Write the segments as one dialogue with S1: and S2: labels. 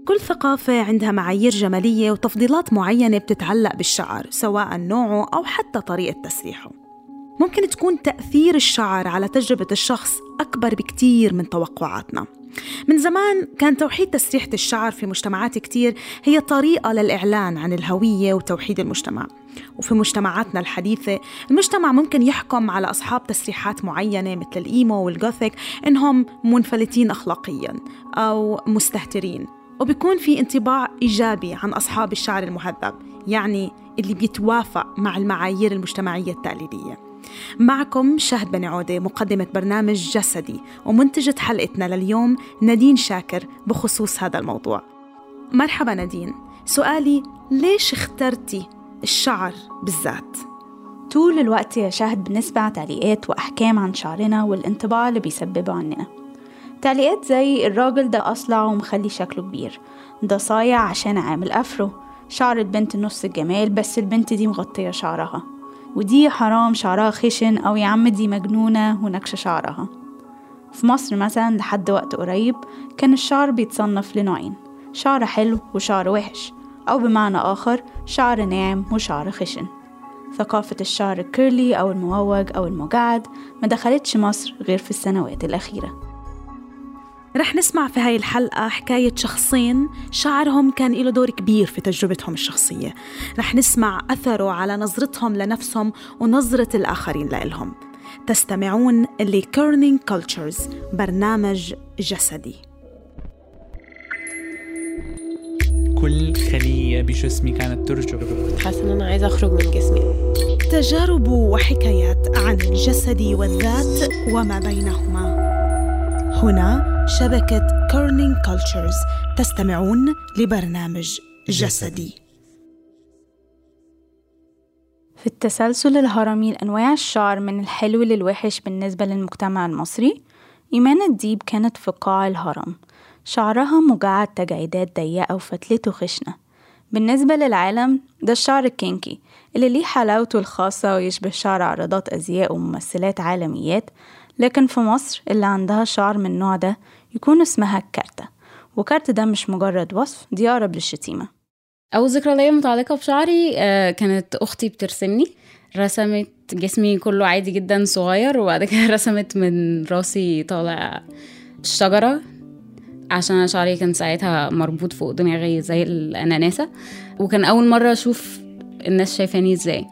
S1: كل ثقافة عندها معايير جمالية وتفضيلات معينة بتتعلق بالشعر، سواء نوعه أو حتى طريقة تسريحه. ممكن تكون تأثير الشعر على تجربة الشخص أكبر بكتير من توقعاتنا. من زمان كان توحيد تسريحة الشعر في مجتمعات كتير هي طريقة للإعلان عن الهوية وتوحيد المجتمع. وفي مجتمعاتنا الحديثة المجتمع ممكن يحكم على أصحاب تسريحات معينة مثل الإيمو والغوثيك إنهم منفلتين أخلاقياً أو مستهترين، وبيكون في انطباع إيجابي عن أصحاب الشعر المهذب، يعني اللي بيتوافق مع المعايير المجتمعية التقليدية. معكم شهد بن عودة، مقدمة برنامج جسدي ومنتجة حلقتنا لليوم نادين شاكر بخصوص هذا الموضوع. مرحبا نادين، سؤالي ليش اخترتي الشعر بالذات؟
S2: طول الوقت يا شهد بنسمع تعليقات وأحكام عن شعرنا والانطباع اللي بيسببه عننا. تعليقات زي الراجل ده أصلع ومخلي شكله كبير، ده صايع عشان عامل أفرو، شعر البنت نص الجمال بس البنت دي مغطية شعرها، ودي حرام شعرها خشن، أو يا عم دي مجنونة ونكشة شعرها. في مصر مثلا لحد وقت قريب كان الشعر بيتصنف لنوعين، شعر حلو وشعر وحش، أو بمعنى آخر شعر ناعم وشعر خشن. ثقافة الشعر الكيرلي أو المموج أو المجعد ما دخلتش مصر غير في السنوات الأخيرة.
S1: رح نسمع في هاي الحلقة حكاية شخصين شعرهم كان له دور كبير في تجربتهم الشخصية. رح نسمع أثره على نظرتهم لنفسهم ونظرة الآخرين لإلهم. تستمعون لCurning Cultures، برنامج جسدي.
S3: كل خلية بجسمي كانت ترجف،
S4: حاسة إن أنا عايزة أخرج من جسمي.
S1: تجارب وحكايات عن الجسد والذات وما بينهما. هنا شبكة Curning Cultures، تستمعون لبرنامج جسدي.
S2: في التسلسل الهرمي لأنواع الشعر من الحلو للوحش بالنسبة للمجتمع المصري، إيمان الديب كانت في قاع الهرم، شعرها مجعد تجعيدات ضيقة وفتلته خشنة. بالنسبة للعالم ده الشعر الكينكي اللي ليه حلاوته الخاصة ويشبه شعر عرضات أزياء وممثلات عالميات. لكن في مصر اللي عندها شعر من النوع ده يكون اسمها الكارتة، وكارت ده مش مجرد وصف، دي أقرب للشتيمة.
S4: أول ذكرى ليا متعلقة بشعري كانت أختي بترسمني، رسمت جسمي كله عادي جدا صغير، وبعد كده رسمت من راسي طالع الشجرة عشان شعري كان ساعتها مربوط فوق دماغي زي الأناناسة، وكان أول مرة أشوف الناس شايفاني ازاي.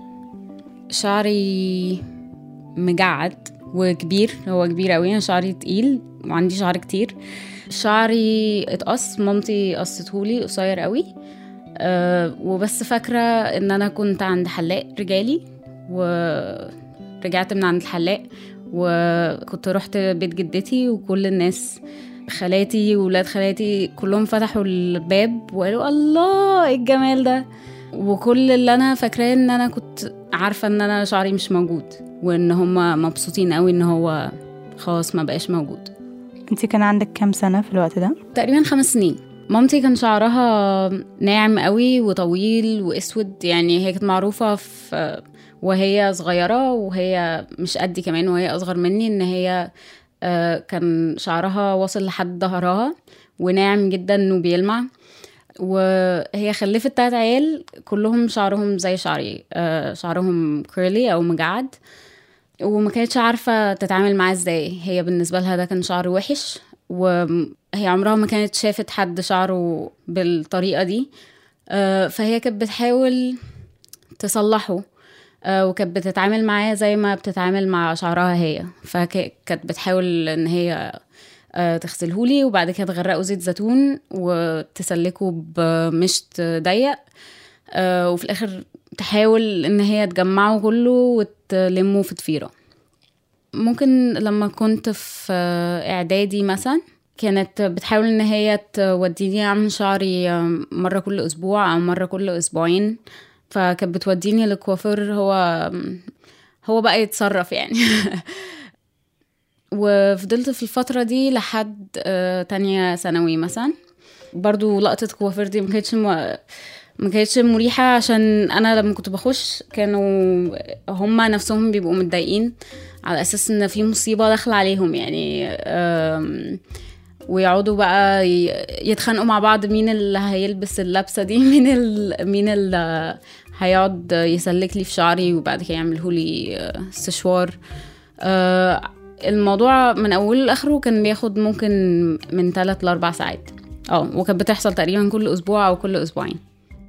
S4: شعري مجعد وكبير، هو كبير قوي، انا شعري تقيل وعندي شعر كتير. شعري اتقص، مامتي قصتهولي قصير قوي. وبس فاكرة ان انا كنت عند حلاق رجالي ورجعت من عند الحلاق، وكنت رحت بيت جدتي وكل الناس خالاتي وولاد خالاتي كلهم فتحوا الباب وقالوا الله ايه الجمال ده. وكل اللي انا فاكراه ان انا كنت عارفة ان انا شعري مش موجود، وان هم مبسوطين قوي ان هو خلاص ما بقاش موجود.
S2: انتي كان عندك كام سنة في الوقت ده؟
S4: تقريبا 5 سنين. مامتي كان شعرها ناعم قوي وطويل واسود، يعني هي كانت معروفة في وهي صغيرة وهي مش قدي كمان وهي اصغر مني ان هي كان شعرها واصل لحد ظهرها وناعم جدا وبيلمع. وهي خلفت 3 عيال كلهم شعرهم زي شعري، شعرهم كيرلي او مجعد، وما كانتش عارفة تتعامل معاه ازاي. هي بالنسبة لها ده كان شعر وحش، وهي عمرها ما كانت شافت حد شعره بالطريقة دي. فهي كانت بتحاول تصلحه، وكانت بتتعامل معاه زي ما بتتعامل مع شعرها هي. فكانت بتحاول ان هي تغسلهولي وبعد كده تغرقه زيت زيتون وتسلكه بمشط ضيق، وفي الاخر تحاول ان هي تجمعه كله وتلمه في ضفيرة. ممكن لما كنت في اعدادي مثلا كانت بتحاول ان هي توديني اعمل شعري مرة كل اسبوع او مرة كل اسبوعين، فكانت بتوديني للكوافير، هو بقى يتصرف يعني. وفضلت في الفترة دي لحد تانية ثانوي مثلا. برضو لقطة كوافير دي ما كانتش مريحة، عشان انا لما كنت بخش كانوا هما نفسهم بيبقوا متضايقين على اساس ان في مصيبة داخل عليهم يعني. ويقعدوا بقى يتخانقوا مع بعض مين اللي هيلبس اللبسة دي، مين اللي هيقعد يسلك لي في شعري وبعد كده يعمله لي استشوار. الموضوع من أوله لآخره كان بياخد ممكن من 3 ل 4 ساعات. وكانت بتحصل تقريبا كل أسبوع أو كل أسبوعين.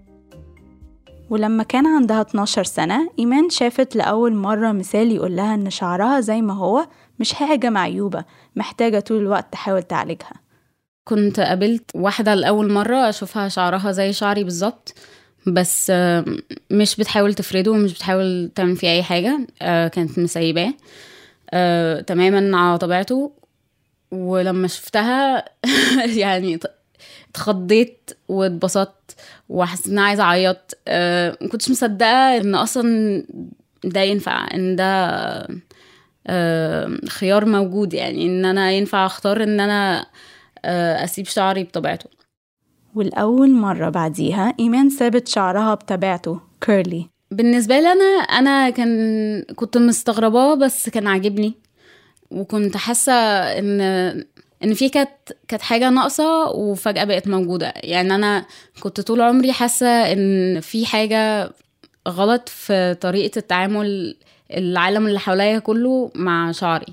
S2: ولما كان عندها 12 سنة إيمان شافت لأول مرة مثال يقول لها إن شعرها زي ما هو مش حاجة معيوبة محتاجة طول الوقت تحاول تعالجها.
S4: كنت قابلت واحدة لأول مرة أشوفها شعرها زي شعري بالظبط، بس مش بتحاول تفرده ومش بتحاول تعمل فيه أي حاجة. كانت مسيباه تماما على طبيعته. ولما شفتها يعني اتخضيت واتبسطت وحسيت ان عايزه اعيط. ما كنتش مصدقه ان اصلا ده ينفع، ان ده خيار موجود، يعني ان انا ينفع اختار ان انا اسيب شعري بطبيعته.
S2: والأول مرة بعديها إيمان سابت شعرها بطبيعته كيرلي.
S4: بالنسبة لي أنا كنت مستغرباه، بس كان عاجبني، وكنت حاسة إن في كانت حاجة ناقصة وفجأة بقت موجودة. يعني أنا كنت طول عمري حاسة إن في حاجة غلط في طريقة التعامل العالم اللي حواليا كله مع شعري.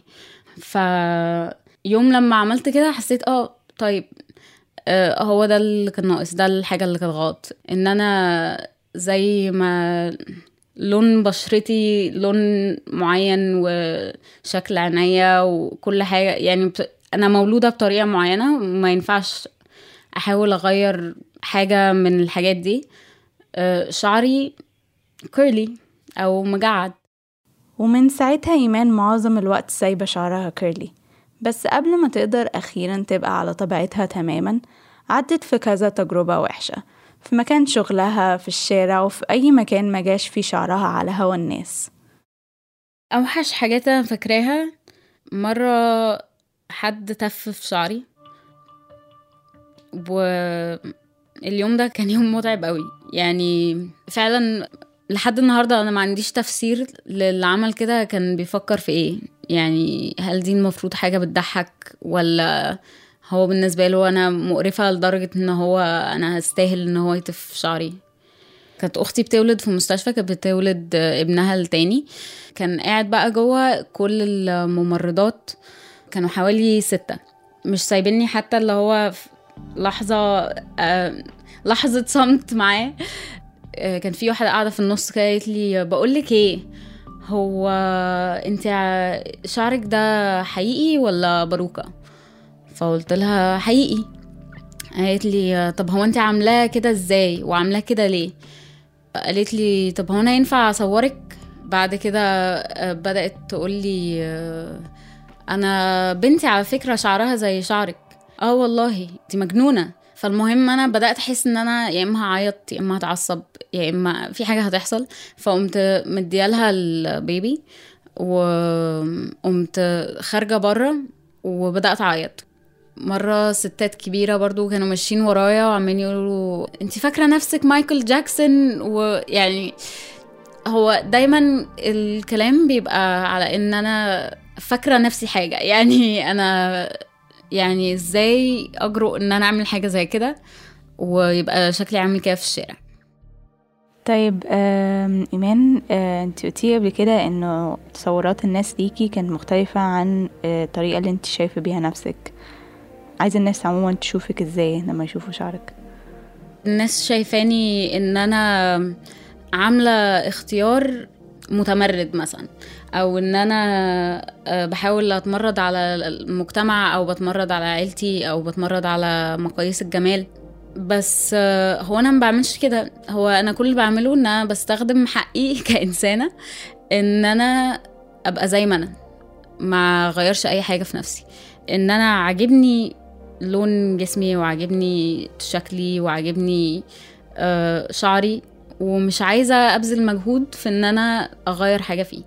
S4: فيوم لما عملت كده حسيت طيب هو ده اللي كان ناقص، ده الحاجة اللي كانت غلط. إن أنا زي ما لون بشرتي لون معين وشكل عينيا وكل حاجة، يعني أنا مولودة بطريقة معينة وما ينفعش أحاول أغير حاجة من الحاجات دي. شعري كيرلي أو مجعد.
S2: ومن ساعتها إيمان معظم الوقت سايبة شعرها كيرلي، بس قبل ما تقدر أخيرا تبقى على طبيعتها تماما عدت في كذا تجربة وحشة، في مكان شغلها، في الشارع، وفي أي مكان ما جاش فيه شعرها على هوا الناس.
S4: أوحش حاجات أنا فاكراها مرة حد تف في شعري، واليوم ده كان يوم متعب قوي. يعني فعلا لحد النهاردة أنا ما عنديش تفسير للي عمل كده كان بيفكر في إيه. يعني هل دي المفروض حاجة بتضحك، ولا هو بالنسبة له أنا مقرفة لدرجة إن هو أنا هستاهل إن هو يتف شعري. كانت أختي بتولد في مستشفى، كانت بتولد ابنها التاني. كان قاعد بقى جوه كل الممرضات، كانوا حوالي 6، مش سايبيني حتى اللي هو لحظة صمت معاه. كان في واحدة قاعدة في النص كده قالت لي بقولك ايه، هو انت شعرك ده حقيقي ولا باروكة؟ فقلت لها حقيقي. قالت لي طب هو انت عاملاه كده ازاي وعاملاه كده ليه؟ قالت لي طب هو انا ينفع اصورك؟ بعد كده بدأت تقول لي انا بنتي على فكرة شعرها زي شعرك. والله دي مجنونة. فالمهم انا بدأت احس ان انا يا اما هعيط يا اما هتعصب يا اما في حاجة هتحصل. فقمت مديالها البيبي وقمت خارجة برا وبدأت اعيط. مرة ستات كبيرة برضو كانوا ماشيين ورايا وعمالين يقولوا انتي فاكرة نفسك مايكل جاكسون. ويعني هو دايما الكلام بيبقى على ان انا فاكرة نفسي حاجة. يعني انا يعني ازاي اجرؤ ان انا اعمل حاجة زي كده ويبقى شكلي عامل كده في الشارع.
S2: طيب إيمان، انت قلتي قبل كده انه تصورات الناس ليكي كانت مختلفة عن الطريقة اللي انت شايفة بيها نفسك. عايزة الناس عموما تشوفك ازاي لما يشوفوا شعرك؟
S4: الناس شايفاني ان انا عاملة اختيار متمرد مثلا، او ان انا بحاول اتمرد على المجتمع او بتمرد على عيلتي او بتمرد على مقاييس الجمال. بس هو انا ما بعملش كده. هو انا كل اللي بعمله ان انا بستخدم حقي كإنسانة ان انا ابقى زي ما انا، ما غيرش اي حاجة في نفسي. ان انا عاجبني لون جسمي وعاجبني شكلي وعاجبني شعري، ومش عايزة أبذل مجهود في إن أنا أغير حاجة فيه.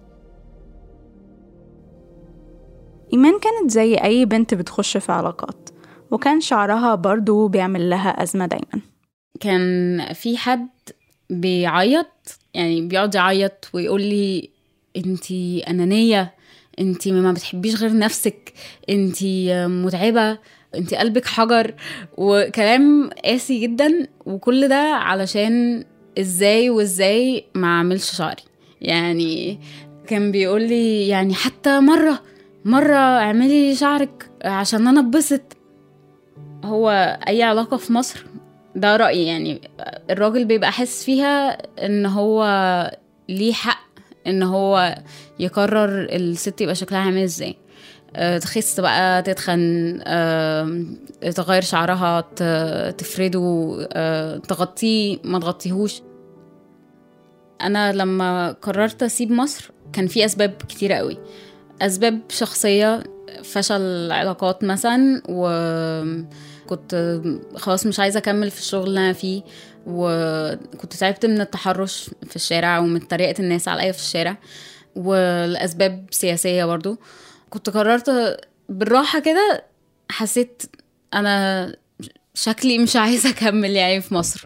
S2: إيمان كانت زي أي بنت بتخش في علاقات، وكان شعرها برضو بيعمل لها أزمة دايما.
S4: كان في حد بيعيط، يعني بيقعد يعيط ويقول لي انتي أنانية، انتي ما بتحبيش غير نفسك، انتي متعبة، انت قلبك حجر، وكلام قاسي جدا. وكل ده علشان ازاي ما اعملش شعري. يعني كان بيقول لي يعني حتى مرة اعملي شعرك عشان انا اتبسط. هو اي علاقة في مصر، ده رأيي يعني، الراجل بيبقى حاسس فيها ان هو ليه حق ان هو يقرر الست يبقى شكلها عامل ازاي. تخس بقى، تتخن، تغير شعرها، تفرده، تغطيه ما تغطيهوش. انا لما قررت اسيب مصر كان في اسباب كتيرة قوي. اسباب شخصية، فشل علاقات مثلا، وكنت خلاص مش عايزة اكمل في الشغل اللي انا فيه، وكنت تعبت من التحرش في الشارع ومن طريقة الناس عليا في الشارع. والاسباب سياسية برضو. كنت قررت بالراحة كده، حسيت انا شكلي مش عايزة اكمل يعني في مصر.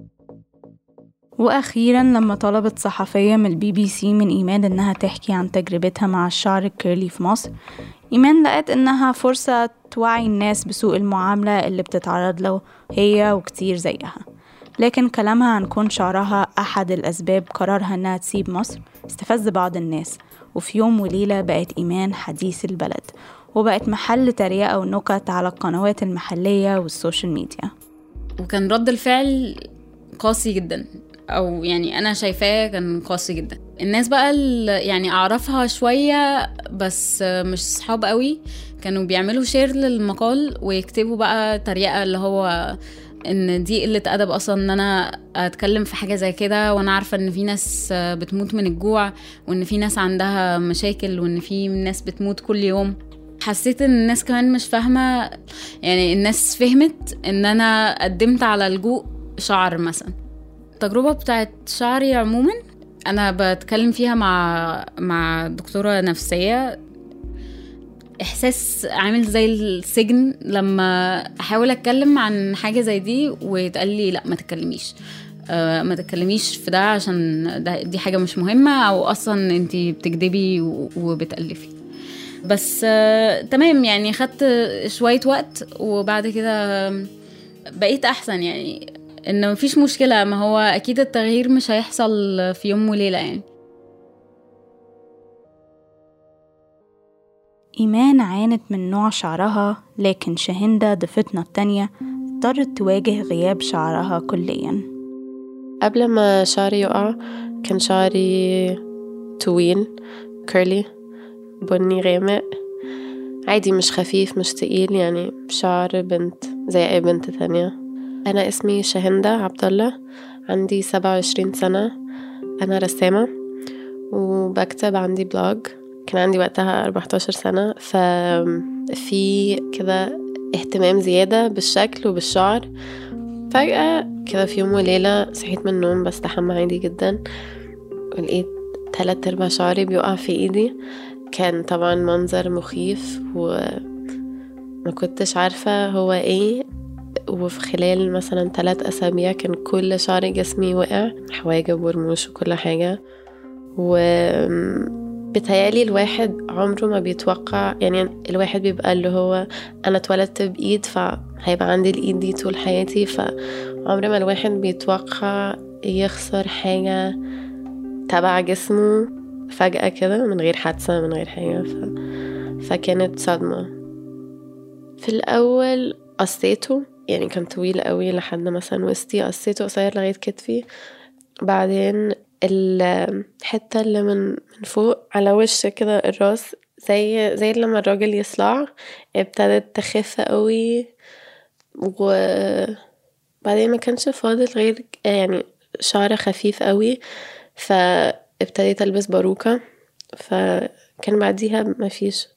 S2: وأخيرا لما طلبت صحفية من الBBC من إيمان إنها تحكي عن تجربتها مع الشعر الكيرلي في مصر، إيمان لقت إنها فرصة توعي الناس بسوء المعاملة اللي بتتعرض له هي وكتير زيها. لكن كلامها عن كون شعرها أحد الأسباب قرارها إنها تسيب مصر استفز بعض الناس، وفي يوم وليلة بقت إيمان حديث البلد، وبقت محل تريقة ونكت على القنوات المحلية والسوشيال ميديا.
S4: وكان رد الفعل قاسي جدا، او يعني انا شايفاه كان قاسي جدا. الناس بقى يعني اعرفها شوية بس مش صحاب قوي، كانوا بيعملوا شير للمقال ويكتبوا بقى تريقة اللي هو ان دي قلة ادب اصلا ان انا اتكلم في حاجة زي كده، وانا عارفة ان في ناس بتموت من الجوع، وان في ناس عندها مشاكل، وان في ناس بتموت كل يوم. حسيت ان الناس كمان مش فاهمة، يعني الناس فهمت ان انا قدمت على لجوء شعر مثلا. التجربة بتاعت شعري عموما انا بتكلم فيها مع دكتورة نفسية. احساس عامل زي السجن لما احاول اتكلم عن حاجة زي دي ويتقال لي لا ما تتكلميش في ده عشان دي حاجة مش مهمة، او اصلا انتي بتكدبي وبتألفي. بس تمام يعني، خدت شوية وقت وبعد كده بقيت احسن. يعني انه مفيش مشكلة، ما هو اكيد التغيير مش هيحصل في يوم وليلة يعني.
S2: إيمان عانت من نوع شعرها، لكن شاهندة ضيفتنا التانية اضطرت تواجه غياب شعرها كليا.
S5: قبل ما شعري يقع كان شعري طويل كيرلي بني غامق عادي، مش خفيف مش تقيل، يعني شعر بنت زي اي بنت ثانية. انا اسمي شاهندة عبد الله، عندي 27 سنة، انا رسامة وبكتب، عندي بلوج. كان عندي وقتها 14 سنة، ففي كده اهتمام زيادة بالشكل وبالشعر. فجأة كده في يوم وليلة صحيت من النوم بستحمى عادي جدا، ولقيت 3/4 شعري بيقع في ايدي. كان طبعا منظر مخيف وما كنتش عارفة هو ايه. وفي خلال مثلا 3 أسابيع كان كل شعر جسمي وقع، حواجب ورموش وكل حاجة. وبتهيالي الواحد عمره ما بيتوقع، يعني الواحد بيبقى اللي هو أنا اتولدت بإيد فهيبقى عندي الإيد دي طول حياتي، فعمر ما الواحد بيتوقع يخسر حاجة تبع جسمه فجأة كده من غير حادثة من غير حاجة. فكانت صدمة. في الأول قصيته، يعني كان طويل قوي لحد مثلا وسطي، قصيته قصير لغاية كتفي. بعدين الحتة اللي من فوق على وش كده الراس زي لما الراجل يصلع ابتدت تخف قوي. وبعدين ما كانش فاضل غير يعني شعر خفيف قوي، فابتديت ألبس باروكة. فكان بعديها ما فيش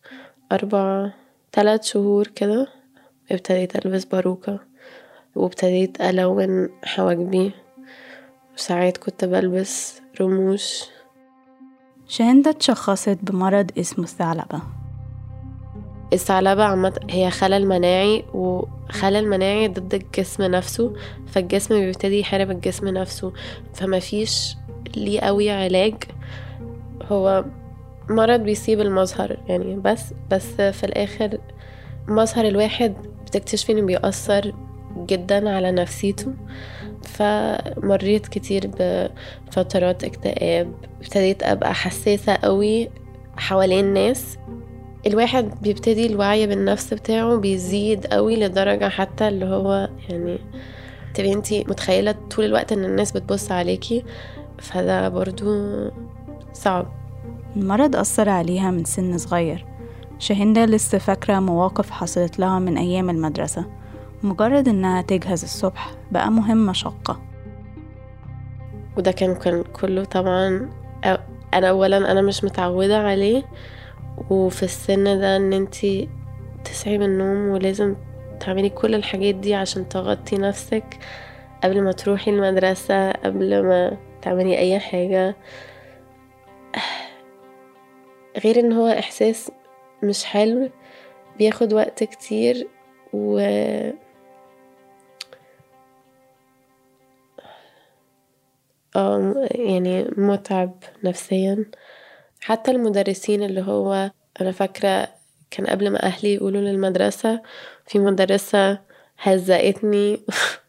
S5: 3 شهور كده ابتديت ألبس باروكة، وابتديت ألون حواجبي، وساعات كنت بلبس رموش.
S2: شاهندة اتشخصت بمرض اسمه الثعلبة.
S5: الثعلبة عامة هي خلل مناعي، وخلل مناعي ضد الجسم نفسه، فالجسم بيبتدي يحارب الجسم نفسه، فما فيش ليه قوي علاج. هو مرض بيصيب المظهر يعني، بس في الآخر مظهر الواحد بتكتشفي إنه بيأثر جدا على نفسيته. فمريت كتير بفترات اكتئاب، ابتديت أبقى حساسة قوي حوالين الناس. الواحد بيبتدي الوعي بالنفس بتاعه بيزيد قوي لدرجة حتى اللي هو يعني تبقي انتي متخيلة طول الوقت ان الناس بتبص عليكي، فده برضو صعب.
S2: المرض أثر عليها من سن صغير. شاهندة لسه فاكرة مواقف حصلت لها من أيام المدرسة. مجرد إنها تجهز الصبح بقى مهمة شاقة.
S5: وده كان كله طبعا أنا أولا أنا مش متعودة عليه، وفي السن ده ان انتي تصحي من النوم ولازم تعملي كل الحاجات دي عشان تغطي نفسك قبل ما تروحي المدرسة، قبل ما تعملي أي حاجة. غير ان هو إحساس مش حلو، بياخد وقت كتير يعني متعب نفسيا. حتى المدرسين اللي هو أنا فاكرة كان قبل ما أهلي يقولوا للمدرسة في مدرسة هزقتني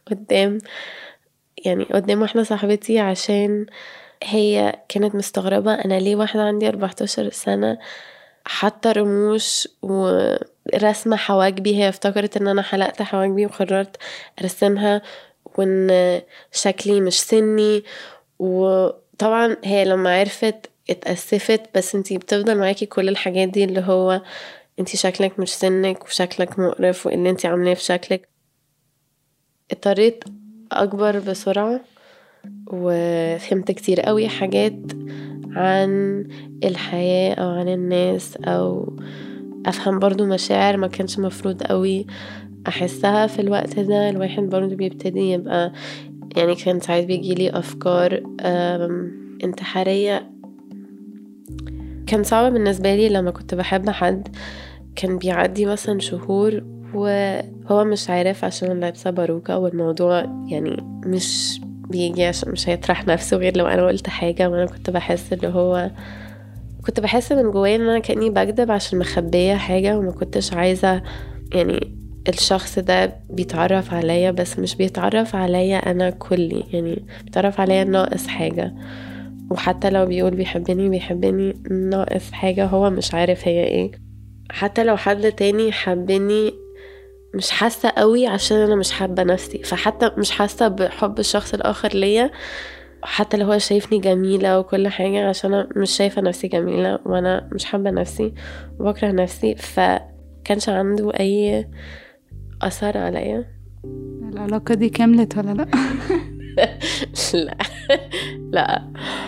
S5: قدام واحدة صاحبتي، عشان هي كانت مستغربة أنا ليه واحدة عندي 14 سنة حتى رموش ورسمة حواجبي. هي افتكرت ان انا حلقت حواجبي وقررت ارسمها وان شكلي مش سني. وطبعا هي لما عرفت اتأسفت، بس انتي بتفضل معاكي كل الحاجات دي اللي هو انتي شكلك مش سنك وشكلك مقرف وان انتي عاملاه في شكلك. اضطريت اكبر بسرعة وفهمت كتير قوي حاجات عن الحياة او عن الناس، او افهم برضو مشاعر ما كانش مفروض قوي احسها في الوقت ده. الواحد برضو بيبتدي يبقى يعني كان ساعات بيجيلي افكار انتحارية. كان صعب بالنسبة لي لما كنت بحب حد كان بيعدي مثلا شهور وهو مش عارف عشان لابسة باروكة، والموضوع يعني مش بيجي عشان مش هيطرح نفسه غير لو انا قلت حاجة. وانا كنت بحس اللي هو كنت بحس من جوايا ان انا كأني بكذب عشان مخبية حاجة، وما كنتش عايزة يعني الشخص ده بيتعرف عليا، بس مش بيتعرف عليا انا كلي، يعني بيتعرف عليا ناقص حاجة. وحتى لو بيقول بيحبني ناقص حاجة هو مش عارف هي ايه. حتى لو حد تاني حبني مش حاسة قوي عشان انا مش حابة نفسي، فحتى مش حاسة بحب الشخص الاخر ليا حتى لو هو شايفني جميلة وكل حاجة، عشان انا مش شايفة نفسي جميلة وانا مش حابة نفسي وبكره نفسي. فكانش عنده اي اثر عليا.
S2: العلاقة دي كملت ولا لا؟
S5: لا لا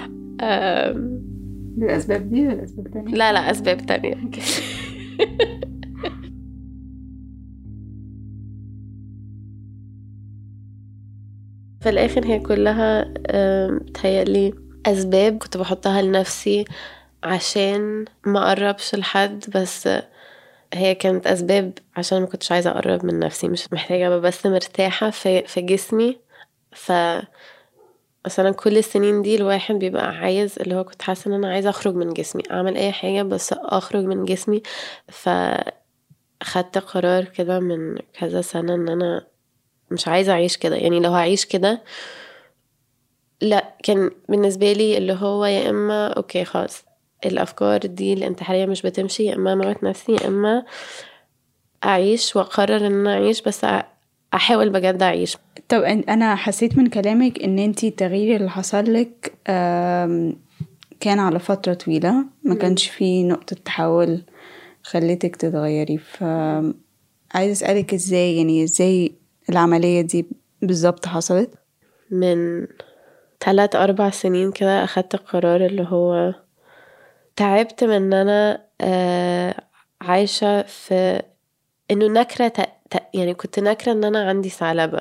S2: الأسباب دي ولا أسباب تانية؟
S5: لا أسباب تانية. في الآخر هي كلها بتهيألي أسباب كنت بحطها لنفسي عشان ما أقربش لحد، بس هي كانت أسباب عشان ما كنتش عايزة أقرب من نفسي، مش محتاجة بس مرتاحة في جسمي. مثلا كل السنين دي الواحد بيبقى عايز اللي هو كنت حاسة ان انا عايزة اخرج من جسمي، اعمل اي حاجة بس اخرج من جسمي. فخدت قرار كده من كذا سنة ان انا مش عايزة اعيش كده. يعني لو هعيش كده لا، كان بالنسبة لي اللي هو يا اما اوكي خلاص الافكار دي الانتحارية مش بتمشي، يا اما اموت نفسي، يا اما اعيش واقرر ان انا اعيش، بس احاول بجد اعيش.
S2: طب انا حسيت من كلامك ان انتي التغيير اللي حصل لك كان على فترة طويلة، ما كانش في نقطة تحول خليتك تتغيري. عايز اسألك ازاي العملية دي بالظبط حصلت؟
S5: من 3-4 سنين كده أخدت القرار اللي هو تعبت من ان انا عايشة في انه نكرة يعني كنت نكرة ان انا عندي ثعلبة.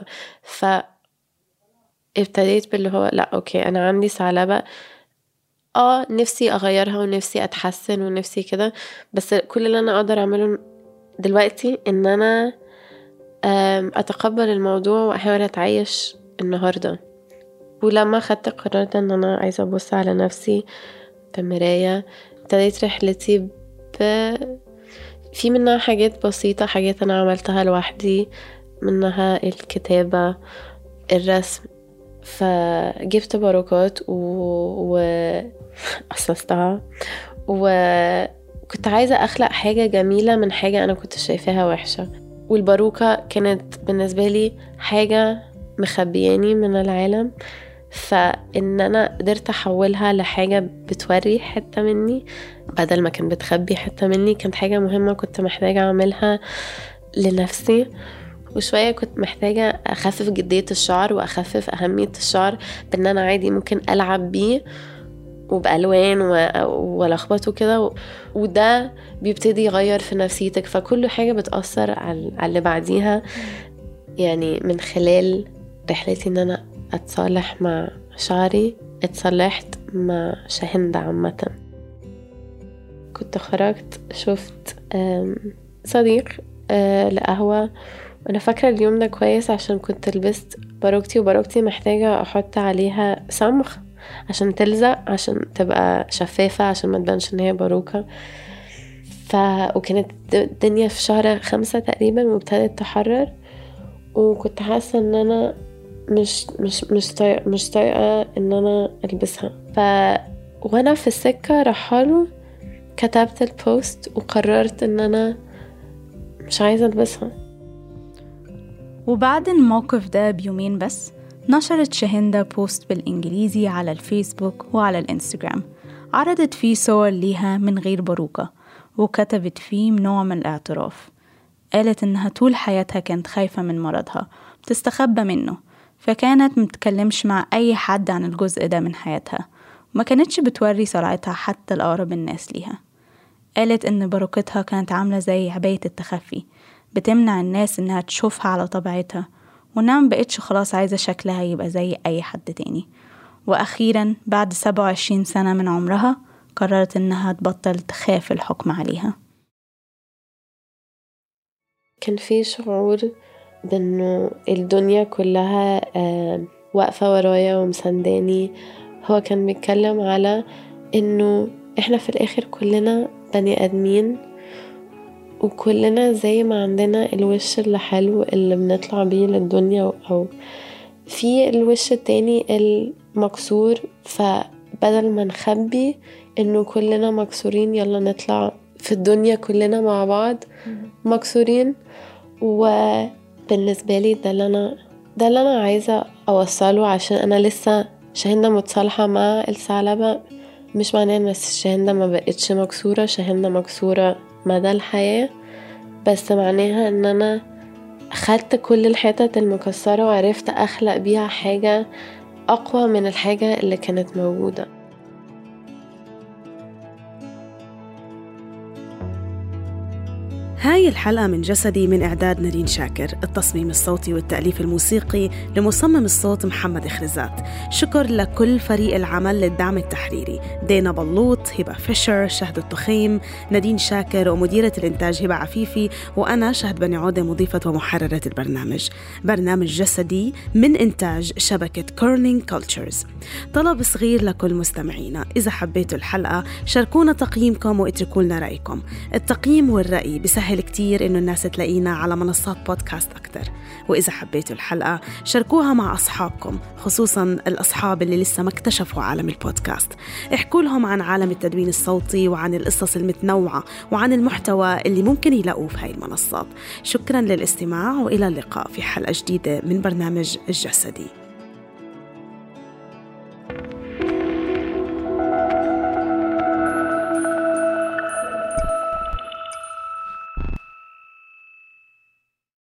S5: فابتديت باللي هو لا اوكي انا عندي ثعلبة، نفسي اغيرها ونفسي اتحسن ونفسي كده، بس كل اللي انا اقدر اعمله دلوقتي ان انا اتقبل الموضوع واحاول اتعايش النهاردة. ولما خدت القرار ده ان انا عايزة ابص على نفسي بمراية، ابتديت رحلتي في منها حاجات بسيطة، حاجات أنا عملتها لوحدي، منها الكتابة، الرسم. فجبت باروكات وأسستها، وكنت عايزة أخلق حاجة جميلة من حاجة أنا كنت شايفاها وحشة. والباروكة كانت بالنسبة لي حاجة مخبياني من العالم، فإن أنا قدرت أحولها لحاجة بتوري حتة مني بدل ما كان بتخبي حتة مني. كانت حاجة مهمة كنت محتاجة أعملها لنفسي، وشوية كنت محتاجة أخفف جدية الشعر وأخفف أهمية الشعر بأن أنا عادي ممكن ألعب بيه وبألوان ولخبطه كده، وده بيبتدي يغير في نفسيتك. فكل حاجة بتأثر على اللي بعديها. يعني من خلال رحلتي أن أنا أتصالح مع شعري، اتصالحت مع شاهندة عامة. كنت خرجت شفت صديق لقهوة، وأنا فاكرة اليوم ده كويس عشان كنت لبست باروكتي، وباروكتي محتاجة أحط عليها صمغ عشان تلزق، عشان تبقى شفافة، عشان ما تبانش إن هي باروكة. وكانت الدنيا في شهر 5 تقريبا وابتدت تحرر، وكنت حاسة إن أنا مش طايقة إن أنا ألبسها. وأنا في السكة رحاله كتبت البوست وقررت إن أنا مش عايزة ألبسها.
S2: وبعد الموقف ده بيومين بس نشرت شاهندة بوست بالإنجليزي على الفيسبوك وعلى الإنستغرام، عرضت فيه صور ليها من غير باروكة، وكتبت فيه نوع من الاعتراف. قالت إنها طول حياتها كانت خايفة من مرضها، بتستخبى منه، فكانت متكلمش مع أي حد عن الجزء ده من حياتها، وما كانتش بتوري صراعتها حتى الأقرب الناس ليها. قالت إن باروكتها كانت عاملة زي عباية التخفي، بتمنع الناس إنها تشوفها على طبيعتها، وإنها مبقتش خلاص عايزة شكلها يبقى زي أي حد تاني. وأخيرا بعد 27 سنة من عمرها قررت إنها تبطل تخاف الحكم عليها.
S5: كان في شعور بأنه الدنيا كلها واقفة ورايا ومسانداني. هو كان بيتكلم على إنه إحنا في الآخر كلنا بني آدمين، وكلنا زي ما عندنا الوش اللي حلو اللي بنطلع بيه للدنيا، أو في الوش التاني المكسور. فبدل ما نخبي إنه كلنا مكسورين، يلا نطلع في الدنيا كلنا مع بعض مكسورين. وبالنسبة لي ده اللي أنا عايزة أوصله، عشان أنا لسه شاهندة متصالحة مع الثعلبة. مش معناه إن شاهندة ما بقتش مكسورة، شاهندة مكسورة مدى الحياة، بس معناها إن أنا أخدت كل الحتت المكسرة وعرفت أخلق بيها حاجة أقوى من الحاجة اللي كانت موجودة.
S1: هاي الحلقة من جسدي من إعداد نادين شاكر، التصميم الصوتي والتأليف الموسيقي لمصمم الصوت محمد خرزات. شكر لكل فريق العمل للدعم التحريري: دينا بلوط، هبة فيشر، شهد التخيم، نادين شاكر، ومديرة الإنتاج هبة عفيفي، وأنا شهد بني عودة مضيفة ومحررة البرنامج. برنامج جسدي من إنتاج شبكة كورنينج كولتشرز. طلب صغير لكل مستمعينا: إذا حبيتوا الحلقة شاركونا تقييمكم واتركوا لنا رأيكم. التقييم والرأي بسهل كتير إنه الناس تلاقينا على منصات بودكاست أكتر. وإذا حبيتوا الحلقة شاركوها مع أصحابكم، خصوصاً الأصحاب اللي لسه ما اكتشفوا عالم البودكاست. احكوا لهم عن عالم التدوين الصوتي وعن القصص المتنوعة وعن المحتوى اللي ممكن يلاقوه في هاي المنصات. شكراً للاستماع، وإلى اللقاء في حلقة جديدة من برنامج الجسدي.